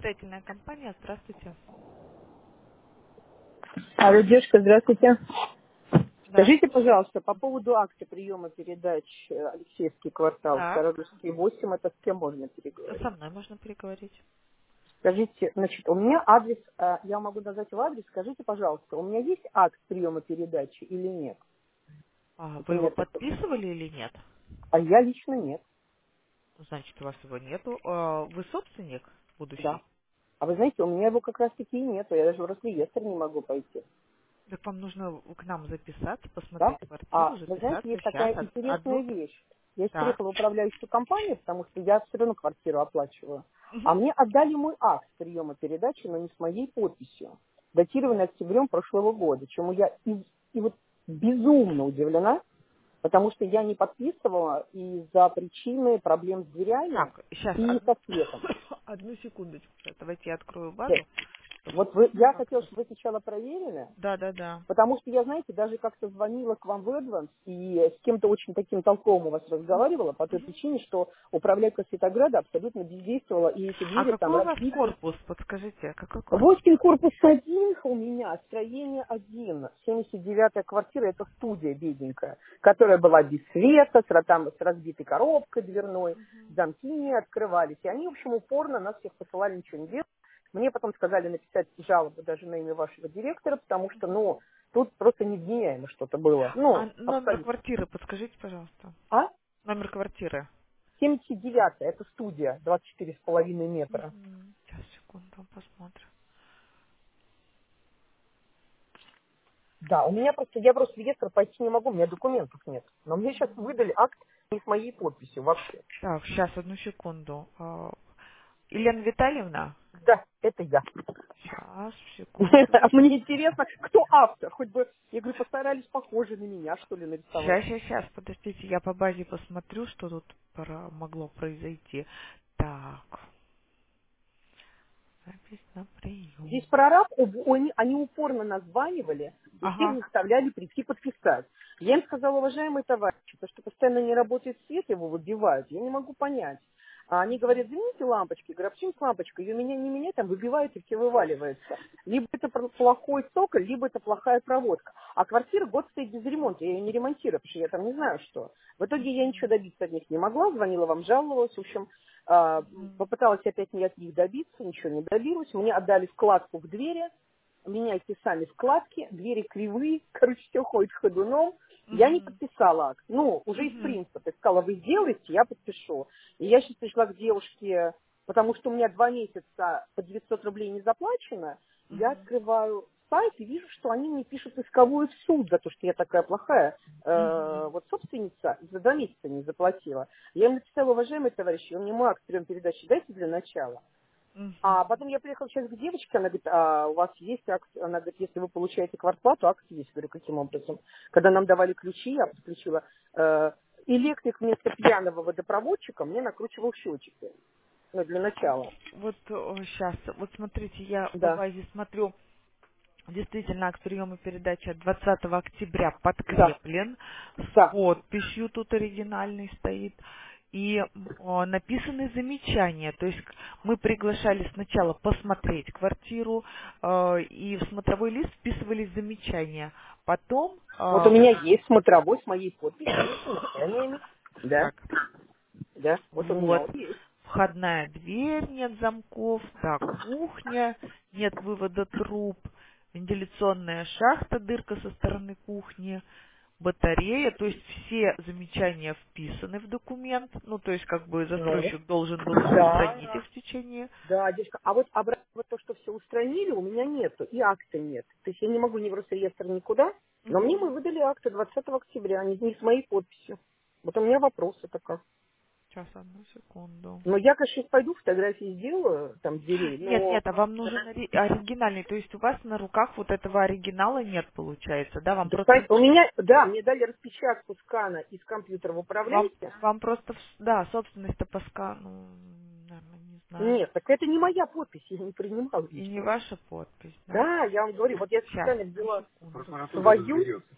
Строительная компания, здравствуйте. Алло, девушка, здравствуйте. Да, Скажите, пожалуйста, по поводу акта приема передач Алексеевский квартал, так. Стародурский 8, это с кем можно переговорить? Со мной можно переговорить. Скажите, значит, у меня адрес, я могу назвать его адрес, скажите, пожалуйста, у меня есть акт приема передачи или нет? Вот у Вы его меня такой. подписывали или нет? А я лично нет, Значит, у вас его нету. Вы собственник да. будущий? А вы знаете, у меня его как раз таки и нету, я даже в Росреестр не могу пойти, Так вам нужно к нам записаться, да? посмотреть квартиру, А вы знаете, записаться. есть Сейчас, такая интересная одну... вещь. Я Так. приехала в управляющую компанию, потому что я все равно квартиру оплачиваю. А Мгм. мне отдали мой акт приема передачи, но не с моей подписью, датированный октябрем прошлого года, чему я и вот безумно удивлена, потому что я не подписывала из-за причины проблем с дверями Так, сейчас, и со светом. одну секундочку. Сейчас, давайте я открою То базу, есть, чтобы вот я хотела, как-то... чтобы вы сначала проверили, Да, да, да. потому что я, знаете, даже как-то звонила к вам в Эдванс и с кем-то очень таким толковым у вас разговаривала по той причине, что управляйка Светограда абсолютно бездействовала, и эти А двери там какой у вас разбиты. корпус? Подскажите, какой корпус? 8 корпус 1 у меня, строение 1, 79-я квартира, это студия бедненькая, которая была без света, там с разбитой коробкой дверной, замки не открывались. И они, в общем, упорно нас всех посылали ничего не делать. Мне потом сказали написать жалобу даже на имя вашего директора, потому что, ну, тут просто невменяемо что-то было. А Ну, номер абсолютно. квартиры подскажите, пожалуйста. А? Номер квартиры. 79-я, это студия, 24,5 метра. Сейчас, секунду, посмотрим. Да, у меня просто, я просто в реестр пойти не могу, у меня документов нет. Но мне сейчас выдали акт не с моей подписью вообще. Так, сейчас, одну секунду. Елена Витальевна? Да, это я. Сейчас, А секундочку. мне интересно, кто автор? Хоть бы, я говорю, постарались похоже на меня, что ли, нарисовать. Сейчас, подождите, я по базе посмотрю, что тут могло произойти. Так, запись на прием. Здесь прораб, они упорно названивали и всех Ага. заставляли прийти подписать. Я им сказала, уважаемые товарищи, то, что постоянно не работает свет, его выбивают, я не могу понять. А они говорят, замените лампочки. Я говорю, а почему с лампочкой? Ее меня не менять, там выбивают и все вываливается. Либо это плохой цоколь, либо это плохая проводка. А квартира год стоит без ремонта, я ее не ремонтирую, потому что я там не знаю что. В итоге я ничего добиться от них не могла, звонила вам, жаловалась, в общем, попыталась опять не от них добиться, ничего не добилась. Мне отдали вкладку к двери, меняйте сами вкладки, двери кривые, короче, все ходит ходуном. Я не Мгм. подписала акт. Ну, уже из Мгм. принципа. Я сказала, вы сделаете, я подпишу. И я сейчас пришла к девушке, потому что у меня 2 месяца по 900 рублей не заплачено. Я Мгм. открываю сайт и вижу, что они мне пишут исковую в суд за то, что я такая плохая Мгм. вот собственница, за 2 месяца не заплатила. Я им написала, уважаемые товарищи, вы мне мой акт прием передачи дайте для начала. А Мгм. потом я приехала сейчас к девочке, она говорит, а у вас есть акт, она говорит, если вы получаете квартплату, акт есть. Говорю, каким образом? Когда нам давали ключи, я подключила, электрик вместо пьяного водопроводчика мне накручивал счетчики, ну, для начала. Вот сейчас, вот смотрите, я по Да, базе смотрю, действительно, акт приема передачи от 20 октября да, подкреплен, с да. подписью тут оригинальный стоит, и написаны замечания. То есть мы приглашали сначала посмотреть квартиру, и в смотровой лист вписывались замечания. Потом, Вот у меня есть смотровой с моей подписью, с замечаниями. Да, так, да, вот у меня вот, он есть. входная дверь, нет замков, так, кухня, нет вывода труб, вентиляционная шахта, дырка со стороны кухни, батарея, то есть все замечания вписаны в документ, ну, то есть как бы Ну, застройщик должен был устранить да, их в течение. да, девушка. А вот обратно вот то, что все устранили, у меня нету, и акта нет. То есть я не могу ни в Росреестр, никуда, но мне мы Мгм. выдали акты 20 октября, не с моей подписью. Вот у меня вопросы такая. Сейчас, одну секунду. Но я, конечно, сейчас пойду фотографии сделаю, там, дверей, Нет, но нет, а вам нужен оригинальный, то есть у вас на руках вот этого оригинала нет, получается, да, вам да, просто у меня, да, мне дали распечатку скана из компьютера в Вам, управляйте. вам просто, да, собственность-то по скану, наверное, не знаю. Нет, так это не моя подпись, я не принимала И не лично. ваша подпись, да? Да, я вам говорю, вот я Сейчас, специально на взяла секунду.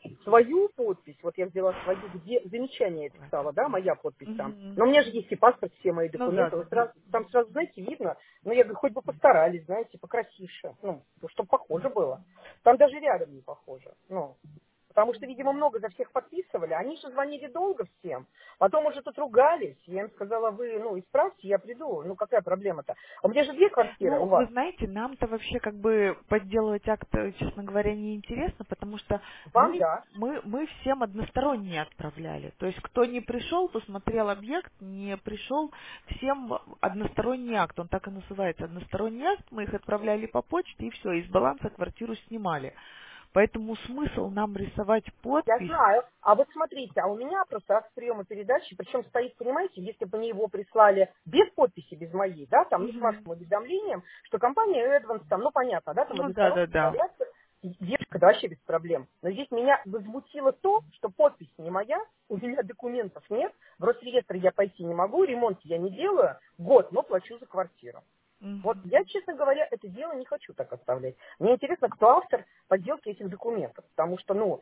свою подпись, вот я взяла свою, где замечание я писала, да, моя подпись там. Мгм. Но у меня же есть и паспорт, все мои Ну да, документы, да, вот да. там сразу, знаете, видно, но я говорю, хоть бы постарались, знаете, покрасивше, ну, чтобы похоже было. Там даже рядом не похоже, ну. Потому что, видимо, много за всех подписывали. Они же звонили долго всем. Потом уже тут ругались. Я им сказала, вы, ну, исправьте, я приду. Ну, какая проблема-то? А у меня же 2 квартиры у Ну, вы вас. знаете, нам-то вообще как бы подделывать акт, честно говоря, не интересно, потому что Вам, да. мы всем односторонние отправляли. То есть кто не пришел, посмотрел объект, не пришел, всем односторонний акт. Он так и называется, односторонний акт. Мы их отправляли по почте и все, из баланса квартиру снимали. Поэтому смысл нам рисовать Я подпись. знаю. А вот смотрите, а у меня просто акт приема передачи, причем стоит, понимаете, если бы мне его прислали без подписи, без моей, да, там, ну, с Мгм. вашим уведомлением, что компания Эдванс, там, ну, понятно, да, там, Ну да, односторонне да, да. отправляется, девушка, да, вообще без проблем. Но здесь меня возмутило то, что подпись не моя, у меня документов нет, в Росреестр я пойти не могу, ремонт я не делаю, год, но плачу за квартиру. Вот Мгм. я, честно говоря, это дело не хочу так оставлять. Мне интересно, кто автор подделки этих документов, потому что, ну,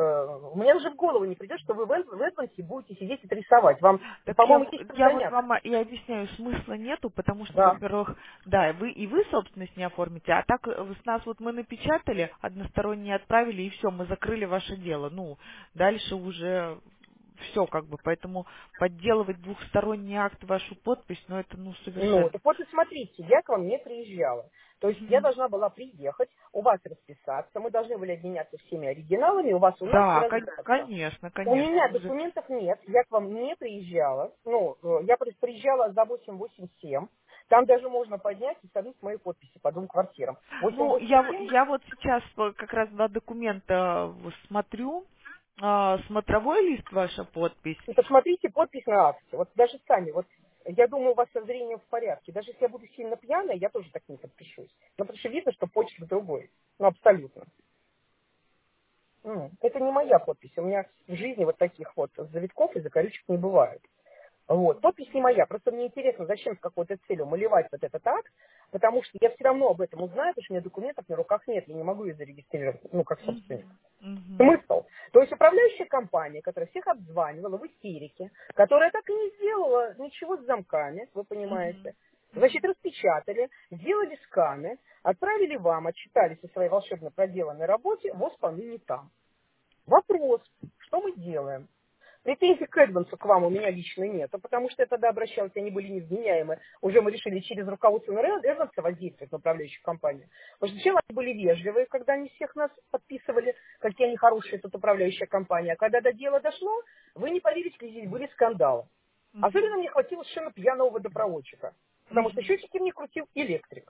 мне уже в голову не придет, что вы в Эдвансе будете сидеть и рисовать. Вам, Так по-моему, есть чем я вот заняться. вам и объясняю, смысла нету, потому что, Да. во-первых, да, вы собственность не оформите, а так с нас вот мы напечатали, односторонне отправили, и все, мы закрыли ваше дело. Ну, дальше уже все как бы, поэтому подделывать двухсторонний акт, вашу подпись, ну это ну Ну, совершенно. так вот и смотрите, я к вам не приезжала. То есть я Мгм. должна была приехать, у вас расписаться, мы должны были обменяться всеми оригиналами, у вас у нас и Да, разобраться. конечно, У конечно, меня мы же. документов нет, я к вам не приезжала. Ну, я приезжала за 887. Там даже можно поднять и сравнить мои подписи по 2 квартирам. Ну, 887. я вот сейчас как раз два документа смотрю. Смотровой лист, ваша подпись. И посмотрите подпись на акте. Вот даже сами, вот я думаю, у вас со зрением в порядке. Даже если я буду сильно пьяная, я тоже так не подпишусь. Ну, потому что видно, что почерк другой. Ну, абсолютно. Это не моя подпись. У меня в жизни вот таких вот завитков и закорючек не бывает. Вот. Подпись не моя. Просто мне интересно, зачем с какой-то целью малевать вот этот акт, потому что я все равно об этом узнаю, потому что у меня документов на руках нет, я не могу ее зарегистрировать, ну, как собственник. Мгм, мгм, Смысл? То есть управляющая компания, которая всех обзванивала в истерике, которая так и не сделала ничего с замками, вы понимаете, мгм, значит, мгм. распечатали, сделали сканы, отправили вам, отчитались о своей волшебно проделанной работе, вот вполне не там. Вопрос, что мы делаем? Претензий к Эдвансу к вам у меня лично нет, потому что я тогда обращалась, они были невменяемы. Уже мы решили через руководство Эдванса воздействовать на управляющую компанию. Потому что сначала они были вежливые, когда они всех нас подписывали, какие они хорошие тут управляющая компания. А когда до дела дошло, вы не поверите, здесь были скандалы. Особенно мне хватило совершенно пьяного водопроводчика, потому что Мгм. счетчики мне крутил электрик.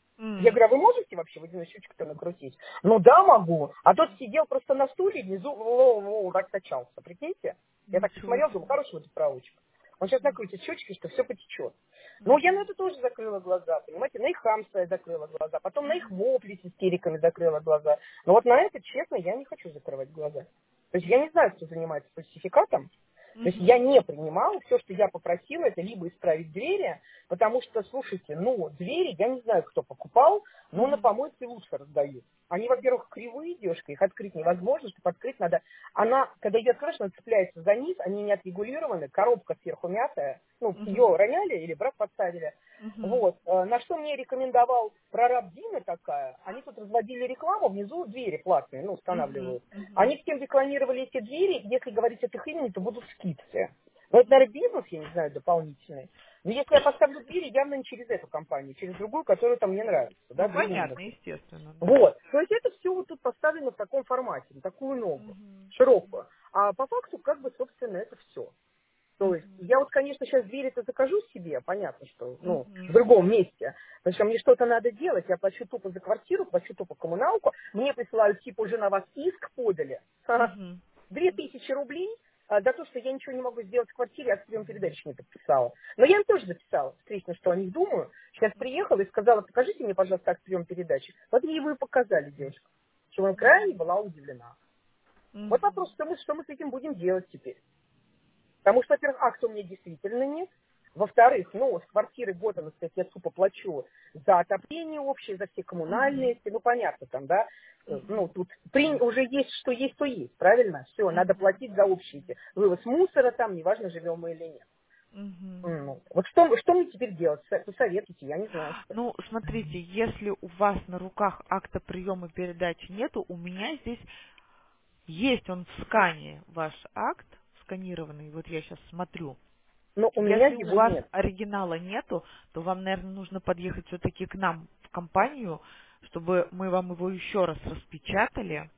Я М. говорю, а вы можете вообще водяной счетчик-то накрутить? Ну да, могу. А тот сидел просто на стуле, внизу так качался. Прикиньте? Я так Ничего посмотрел, думаю, себе. хороший водопроводчик. Он сейчас накрутит счетчики, что все потечет. Но я на Мгм, это тоже закрыла глаза, понимаете? На их хамство я закрыла глаза, потом на их мгм, вопли с истериками закрыла глаза. Но вот на это, честно, я не хочу закрывать глаза. То есть я не знаю, кто занимается фальсификатом, то есть я мгм, не принимала, все, что я попросила, это либо исправить двери, потому что, слушайте, ну, двери, я не знаю, кто покупал, но на мгм, помойке лучше раздают. Они, во-первых, кривые, девушка, их открыть невозможно, чтобы открыть надо. Она, когда ее откроешь, она цепляется за низ, они не отрегулированы, коробка сверху мятая, ну, ее мгм, роняли или брак подставили. мгм, Вот. На что мне рекомендовал прораб Дина такая, они тут разводили рекламу, внизу двери платные, ну, мгм, устанавливают. мгм, Они всем рекламировали эти двери, если говорить от их имени, то будут скидки. Но это, наверное, бизнес, я не знаю, дополнительный. Но если я поставлю двери, явно не через эту компанию, через другую, которая там мне нравится, да, Ну, двери понятно, именно. естественно, да. Вот. То есть это все вот тут поставлено в таком формате, на такую ногу, Мгм, широкую. А по факту, как бы, собственно, это все. То есть мгм, я вот, конечно, сейчас двери-то закажу себе, понятно, что, ну, в мгм, другом месте. Потому что мне что-то надо делать, я плачу тупо за квартиру, плачу тупо коммуналку, мне присылают, типа, уже на вас иск подали. мгм, 2000 рублей за то, что я ничего не могу сделать в квартире, а прием передачи не подписала. Но я им тоже записала, встречно, что о них думаю. Сейчас приехала и сказала, покажите мне, пожалуйста, акт прием передачи. Вот мне его и показали, девушка. Чего я крайне была удивлена. Вот вопрос, мгм, что мы с этим будем делать теперь. Потому что, во-первых, акта у меня действительно нет. Во-вторых, ну, с квартиры год, она, кстати, я тупо плачу за отопление общее, за все коммунальные, Мгм. ну, понятно там, да, ну, Мгм. тут уже есть, то есть, правильно? Все, надо Мгм. платить за общие эти. Вывоз мусора там, неважно, живем мы или нет. Мгм. Ну, вот что мне теперь делать? Посоветуйте, я не знаю, что. Ну, смотрите, если у вас на руках акта приема передачи нету, у меня здесь есть он в скане, ваш акт сканированный, вот я сейчас смотрю. Но у меня Если у его вас нет. оригинала нету, то вам, наверное, нужно подъехать все-таки к нам в компанию, чтобы мы вам его еще раз распечатали,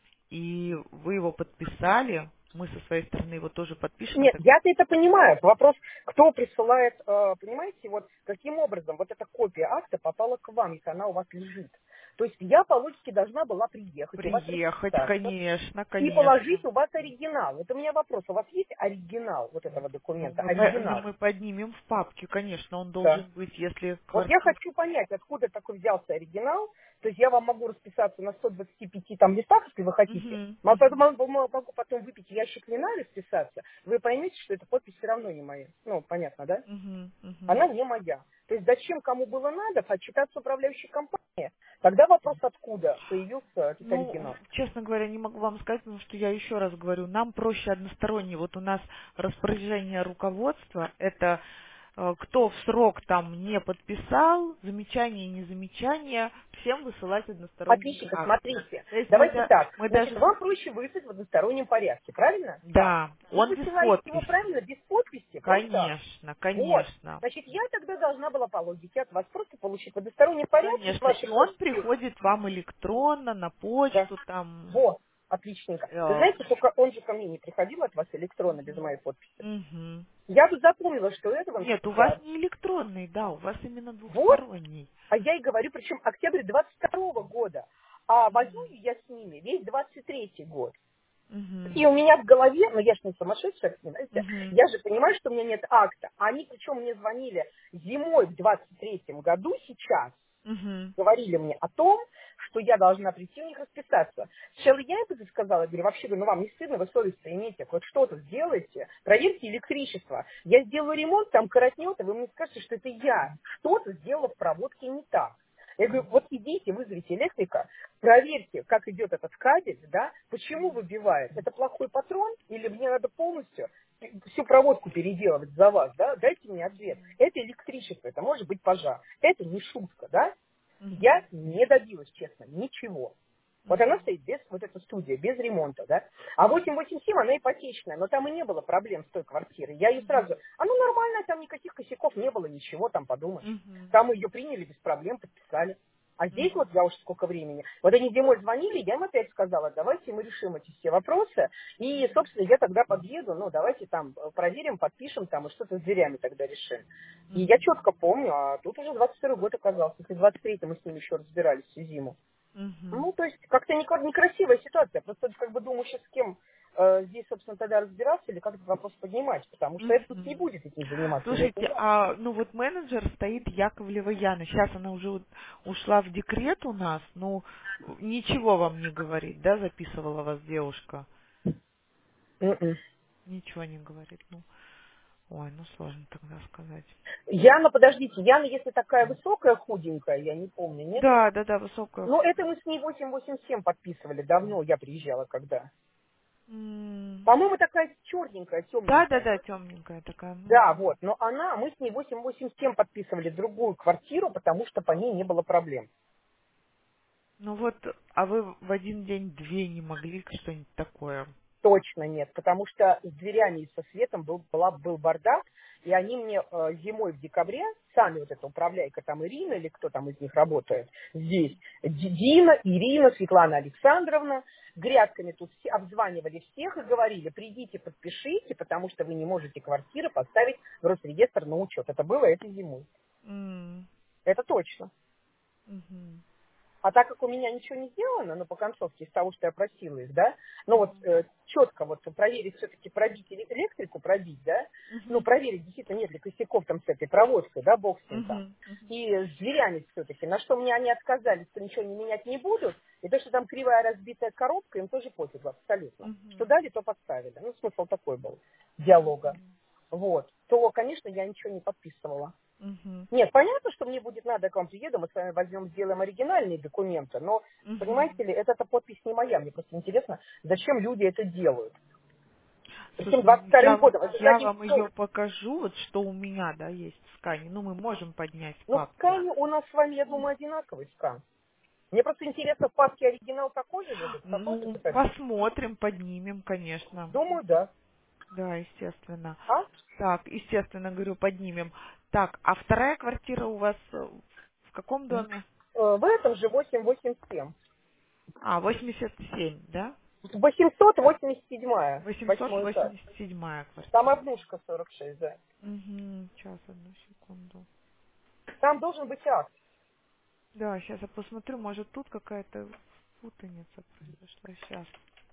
и вы его подписали. Мы со своей стороны его тоже подпишем. Нет, Это я-то это понимаю. Вопрос, кто присылает, понимаете, вот каким образом вот эта копия акта попала к вам, если она у вас лежит. То есть я по логике должна была приехать, у вас приехать, расписаться конечно, и конечно. положить у вас оригинал. Вот у меня вопрос, у вас есть оригинал вот этого Ну, документа? мы Оригинал. мы поднимем в папке, конечно, он Да. должен быть, если Вот я квартира. хочу понять, откуда такой взялся оригинал. То есть я вам могу расписаться на 125 там листах, если вы хотите. Мгм, мгм, Могу потом выпить ящик вина и расписаться. Вы поймете, что эта подпись все равно не моя. Ну, понятно, да? мгм, мгм. Она не моя. То есть зачем кому было надо отчитаться управляющей компании? Тогда вопрос, откуда появился этот Ну, оригинал. честно говоря, не могу вам сказать, потому что я еще раз говорю, нам проще односторонне. Вот у нас распоряжение руководства, это кто в срок там не подписал, замечания, не замечания, всем высылать односторонние Отлично, акты. смотрите. То есть Давайте так. мы Значит, даже, вам проще выслать в одностороннем порядке, правильно? Как? да, Вы он без высылаете его подписи. правильно, без подписи, просто так. Конечно, Вот. конечно. Значит, я тогда должна была по логике от вас просто получить в одностороннем порядке с Конечно. вашей И он подписью. приходит вам электронно, на Да. почту, там. Вот. Отличненько. Вы знаете, только он же ко мне не приходил от вас электронно без моей подписи. Мгм. Я бы запомнила, что это вам Нет, у вас сейчас. не электронный, да, у вас именно Вот. двухсторонний. А я и говорю, причем октябрь 22 года. А воюю я с ними весь 23 год. Мгм. И у меня в голове, ну я же не сумасшедшая, понимаете, Мгм. я же понимаю, что у меня нет акта. Они причем мне звонили зимой в 23-м году сейчас, Мгм. говорили мне о том, что я должна прийти у них расписаться. Сначала я это сказала, я говорю, вообще, ну вам не стыдно, вы совесть-то имеете, хоть что-то сделайте, проверьте электричество. Я сделаю ремонт, там коротнет, и вы мне скажете, что это я что-то сделала в проводке не так. Я говорю, вот идите, вызовите электрика, проверьте, как идет этот кабель, да, почему выбивает. Это плохой патрон или мне надо полностью всю проводку переделывать за вас, да? Дайте мне ответ. Это электричество, это может быть пожар. Это не шутка, да? Я Мгм. не добилась, честно, ничего. Вот она Мгм. стоит без, вот эта студия, без ремонта, да. А 887, она ипотечная, но там и не было проблем с той квартирой. Я ее сразу, она нормальная, там никаких косяков не было, ничего, там подумаешь. Мгм. Там ее приняли без проблем, подписали. А здесь вот Мгм. я уж сколько времени. Вот они зимой звонили, я им опять сказала, давайте мы решим эти все вопросы. И, собственно, я тогда подъеду, ну, давайте там проверим, подпишем там, и что-то с дверями тогда решим. И я Мгм. четко помню, а тут уже 22 год оказался. Если 23-й мы с ним еще разбирались всю зиму. Мгм. Ну, то есть, как-то некрасивая ситуация. Просто как бы думаю, сейчас с кем здесь, собственно, тогда разбираться или как этот вопрос поднимать. Потому что это тут не Мгм. будет этим заниматься. Я это Слушайте, а ну вот менеджер стоит Яковлева Яна. Сейчас она уже вот ушла в декрет у нас, ну ничего вам не говорит, да, записывала вас девушка? Мгм. Ничего не говорит, ну. Ой, ну сложно тогда сказать. Яна, подождите, Яна, если такая высокая, худенькая, я не помню, нет? Да, да, да, высокая Ну, это худая. мы с ней 887 подписывали давно, я приезжала когда. М. По-моему, такая черненькая, Да, да, темненькая. да, темненькая такая. Да, вот, но мы с ней 887 подписывали другую квартиру, потому что по ней не было проблем. Ну вот, а вы в один день две не могли что-нибудь такое? Точно нет, потому что с дверями и со светом был бардак, и они мне зимой в декабре, сами вот эта управляйка, там Ирина или кто там из них работает здесь, Дина, Ирина, Светлана Александровна, грядками тут все обзванивали всех и говорили, придите, подпишите, потому что вы не можете квартиры поставить в Росреестр на учет. Это было этой зимой. М. Это точно. Мгм. А так как у меня ничего не сделано, ну, по концовке из того, что я просила их, да, ну, вот Мгм. четко вот проверить все-таки, пробить электрику, пробить, да, ну, Мгм. проверить, действительно, нет ли косяков там с этой проводкой, да, бог с ним там. Мгм. Мгм. И с дверями все-таки, на что мне они отказались, что ничего не менять не будут, и то, что там кривая разбитая коробка, им тоже пофиг абсолютно. Что Мгм. дали, то поставили. Ну, смысл такой был диалога. Вот. то, конечно, я ничего не подписывала. Мгм. Нет, понятно, что мне будет надо, я к вам приеду, мы с вами возьмем, сделаем оригинальные документы, но, понимаете Мгм. ли, это подпись не моя, мне просто интересно, зачем люди это делают. Зачем Слушайте, 22 годом? Это же я одним вам словом. ее покажу, вот что у меня, да, есть в скане. Ну, мы можем поднять в Ну, в папке. скане у нас с вами, я думаю, одинаковый скан. Мне просто интересно, в папке оригинал такой же лежит, какой же Ну, это? посмотрим, поднимем, конечно. Думаю, да. Да, естественно. А? Так, естественно, говорю, поднимем. Так, а вторая квартира у вас в каком доме? В этом же 887. А, 87, да? 887, восьмой этаж. 887 Там квартира. однушка 46, да. Угу, сейчас, одну секунду. Там должен быть акт. Да, сейчас я посмотрю, может тут какая-то путаница произошла. Сейчас.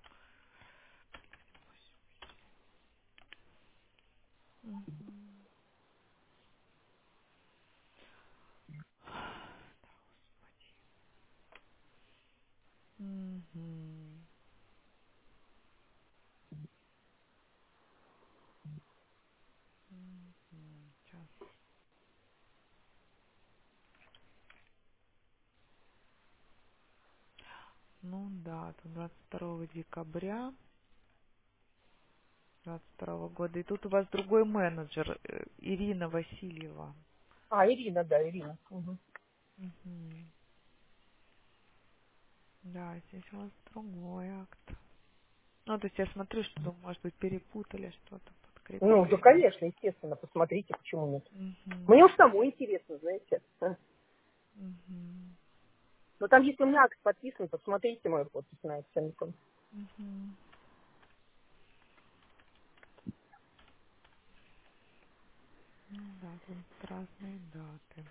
Угу. Сейчас. Ну да, тут 22 декабря 22 года. И тут у вас другой менеджер, Ирина Васильева. А, Ирина, да, Ирина. Мгм. Мгм. Да, здесь у вас другой акт. Ну, то есть я смотрю, что, думаю, может быть, перепутали что-то, Ну, да, подкрепили. конечно, естественно, посмотрите, почему нет. Угу. Мне уж самой интересно, знаете. Угу. Но там, если у меня акт подписан, посмотрите мою подпись на оценку. Угу. Ну да, тут разные даты.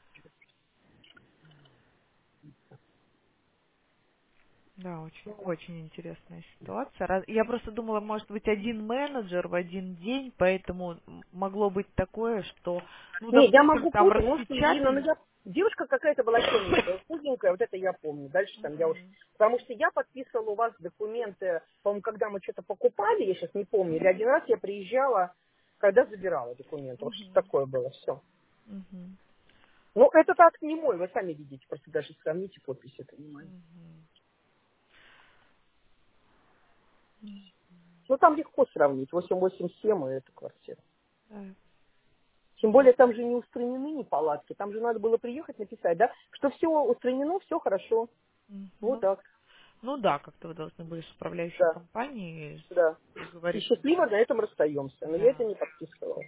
Да, очень, очень интересная ситуация. Я просто думала, может быть, один менеджер в один день, поэтому могло быть такое, что, ну, Не, я допустим, могу там путать, может, Ирина, но распечатали. я... Девушка какая-то была темненькая, худенькая, вот это я помню. Дальше там я уж... Мгм. Потому что я подписывала у вас документы, по-моему, когда мы что-то покупали, я сейчас не помню, или один раз я приезжала, когда забирала документы. Вот что Мгм. такое было, все. Мгм. Ну, этот акт не мой, вы сами видите, просто даже сравните подпись, это не моя. Мгм. Ну, там легко сравнить, 887 и эта квартира. Да. Тем более там же не устранены неполадки, там же надо было приехать написать, да, что все устранено, все хорошо. Вот Ну, так, ну да, как-то вы должны были с управляющей да, компанией да. И договориться. счастливо на этом расстаемся, но я это Да. не подписывала.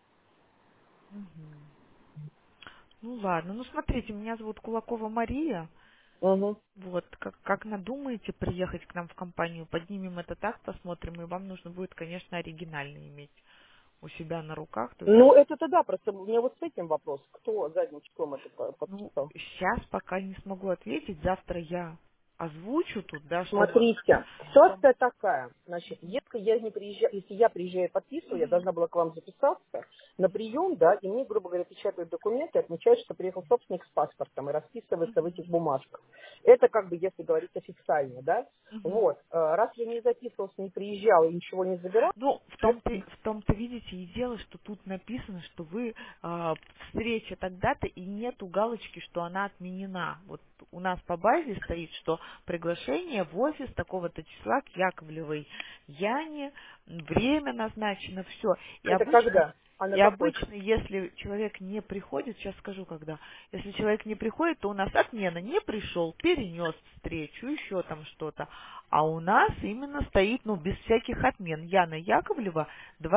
Мгм. Ну ладно, ну смотрите, меня зовут Кулакова Мария. Угу. Вот, как надумаете приехать к нам в компанию, поднимем это так, посмотрим, и вам нужно будет, конечно, оригинальный иметь у себя на руках. То есть, Ну, это-то да, просто у меня вот с этим вопрос, кто задним числом это ну, подписал. сейчас пока не смогу ответить, завтра я озвучу тут, да, чтобы... Смотрите, ситуация такая. Значит, если я не приезжаю, если я приезжаю и подписываю, я должна была к вам записаться на прием, да, и мне, грубо говоря, печатают документы, отмечают, что приехал собственник с паспортом и расписывается в этих бумажках. Это как бы, если говорить официально, да. Мгм. Вот. Раз я не записывался, не приезжал и ничего не забирал, Ну, в том-то, видите, и дело, что тут написано, что вы встреча тогда-то, и нету галочки, что она отменена. Вот у нас по базе стоит, что приглашение в офис такого-то числа к Яковлевой Яне, время назначено, все. И это обычно когда? А на и какой? обычно, если человек не приходит, сейчас скажу когда, если человек не приходит, то у нас отмена, не пришел, перенес встречу, еще там что-то. А у нас именно стоит, ну, без всяких отмен, Яна Яковлева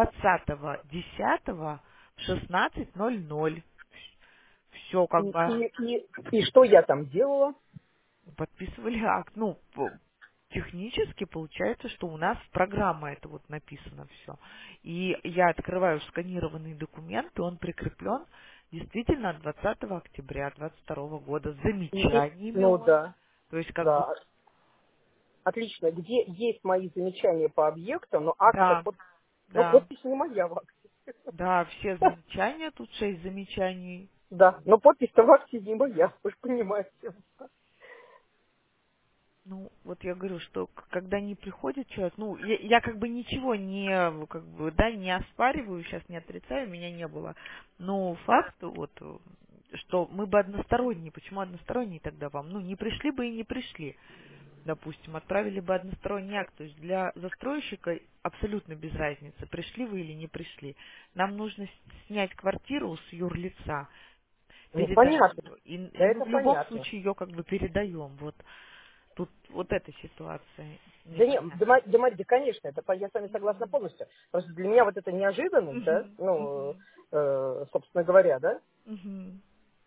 20.10 в 16:00. Все, И, как бы и что я там делала? подписывали акт. Ну, технически получается, что у нас программа это вот написано все. И я открываю сканированный документ, и он прикреплен действительно от 20 октября 22 года с замечаниями Ну он. да, То есть как бы, да. Отлично. Где есть мои замечания по объекту, но акция, да, но да, подпись не моя в акте. да, все замечания, тут 6 замечаний. Да, но подпись-то в акте не моя, вы же понимаете. Ну, вот я говорю, что когда не приходит человек, ну, я как бы ничего не, как бы, да, не оспариваю, сейчас не отрицаю, меня не было. Но факт, вот, что мы бы односторонние, почему односторонние тогда вам? Ну, не пришли бы и не пришли, допустим, отправили бы односторонний акт. То есть для застройщика абсолютно без разницы, пришли вы или не пришли. Нам нужно снять квартиру с юрлица, Ну, передать понятно. ее. Да, И мы это в любом понятно. случае ее как бы передаем. Вот тут вот эта ситуация Да, не, непонятна. да, конечно, я с вами согласна Мгм. полностью. Просто для меня вот эта неожиданность, да, Мгм. ну, Мгм. собственно говоря, да, Мгм.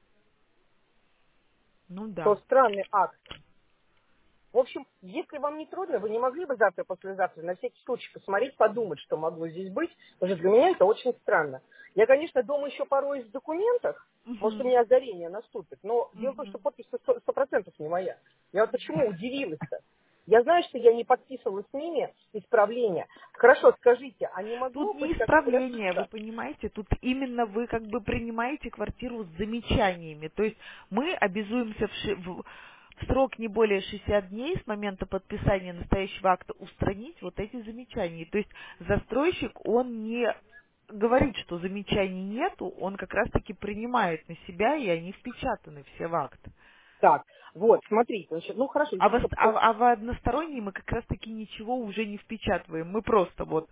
Ну то да. странный акт. В общем, если вам не трудно, вы не могли бы завтра, послезавтра на всякий случай посмотреть, подумать, что могло здесь быть, потому что для меня это очень странно. Я, конечно, дома еще пороюсь в документах, может, у Мгм. меня озарение наступит, но дело в том, что Мгм. подпись 100% не моя. Я вот почему удивилась-то? Я знаю, что я не подписывала с ними исправление. Хорошо, скажите, а не Тут могло не быть какой исправление, вы отписка? понимаете, тут именно вы как бы принимаете квартиру с замечаниями. То есть мы обязуемся в срок не более 60 дней с момента подписания настоящего акта устранить вот эти замечания. То есть застройщик, он не говорит, что замечаний нету, он как раз-таки принимает на себя, и они впечатаны все в акт. Так, вот, смотрите, значит, ну хорошо, А здесь в, а в односторонней мы как раз-таки ничего уже не впечатываем. Мы просто вот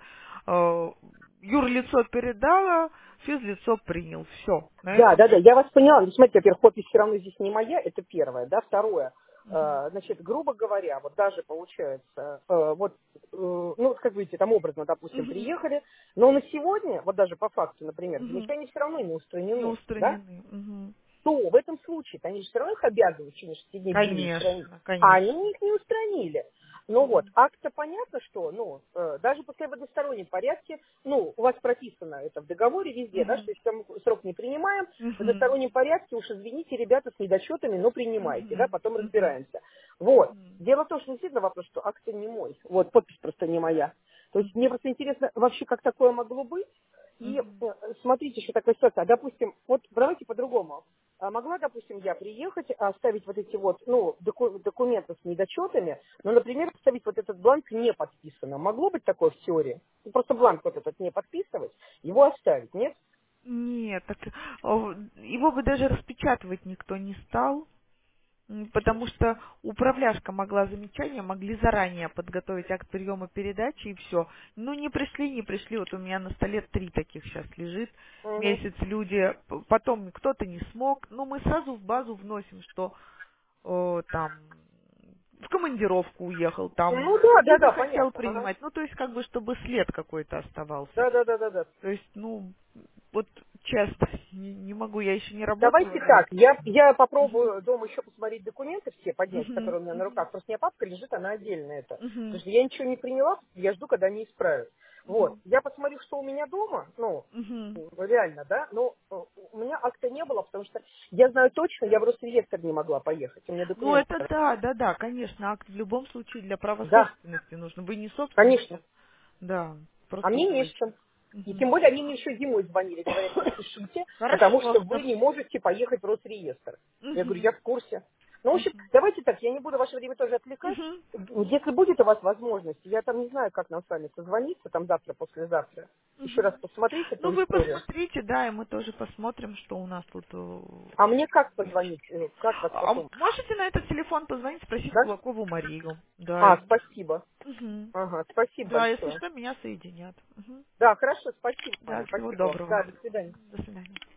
юрлицо передало, физлицо принял. Все. На Да, этом. да, да, я вас поняла. Ну, смотрите, во-первых, подпись все равно здесь не моя, это первое, да. Второе, Мгм. значит, грубо говоря, вот даже получается, вот, ну, вот как видите, там образно, допустим, Мгм. приехали, но на сегодня, вот даже по факту, например, Мгм. замечания все равно не Не устранены, да, устранены. Мгм. то в этом случае они же все равно их обязывают в течение 6 дней в деле устранить. Конечно, А они конечно. их не устранили. Ну вот, Мгм. акт-то понятно, что, ну, даже пускай в одностороннем порядке, ну, у вас прописано это в договоре везде, да, Мгм. что если там срок не принимаем, в Мгм. одностороннем порядке уж извините, ребята, с недочетами, но принимайте, да, Мгм. потом Мгм. разбираемся. Вот. Мгм. Дело в том, что действительно вопрос, что акт не мой. Вот, подпись просто не моя. То есть мне Мгм. просто интересно вообще, как такое могло быть. И Мгм. смотрите, еще такая ситуация. Допустим, вот давайте по-другому. А могла, допустим, я приехать, оставить вот эти вот, ну, документы с недочетами, но, например, оставить вот этот бланк не подписанным. Могло быть такое в теории? Ну, просто бланк вот этот не подписывать, его оставить, нет? Нет, так его бы даже распечатывать никто не стал. Потому что управляшка могла замечания, могли заранее подготовить акт приема передачи и все. Ну, не пришли, не пришли. Вот у меня на столе 3 таких сейчас лежит. Мгм. Месяц люди, потом кто-то не смог. Ну, мы сразу в базу вносим, что там в командировку уехал, там Ну да, не да, да, захотел понятно. Ага. принимать. Ну, то есть, как бы, чтобы след какой-то оставался. Да, да, да, да, да. То есть, ну, вот честно, не могу, я еще не Давайте работала, но... так, я Мгм. попробую дома еще посмотреть документы все поднять, Мгм. которые у меня на Мгм. руках. Просто у меня папка лежит, она отдельно это. Потому Мгм. что я ничего не приняла, я жду, когда они исправят. Вот, Мгм. я посмотрю, что у меня дома, ну, Мгм. реально, да, но у меня акта не было, потому что я знаю точно, я в Росреестр не могла поехать, у меня Ну, документы. это да, да, да, конечно, акт в любом случае для права Да, собственности нужно. Вы не собственник, конечно. да, А просто мне не с жилочка. чем. И тем Мгм. более они мне еще зимой звонили, говорят, не спешите, потому что Хорошо. вы не можете поехать в Росреестр. Я говорю, Мгм. я в курсе. Ну, в общем, Мгм. давайте так, я не буду ваше время тоже отвлекать. Мгм. Если будет у вас возможность, я там не знаю, как нам с вами созвониться, там завтра, послезавтра, еще раз Мгм. посмотреть Ну, эту вы историю. посмотрите, да, и мы тоже посмотрим, что у нас тут А мне как есть. позвонить, как вас А потом, можете на этот телефон позвонить, спросить да? Кулакову Марию. Да, А, спасибо. Мгм. Ага, спасибо Да, если большое. что, меня соединят. Мгм. Да, хорошо, спасибо, Да, Мария, всего спасибо вам. доброго. Да, до свидания. До свидания.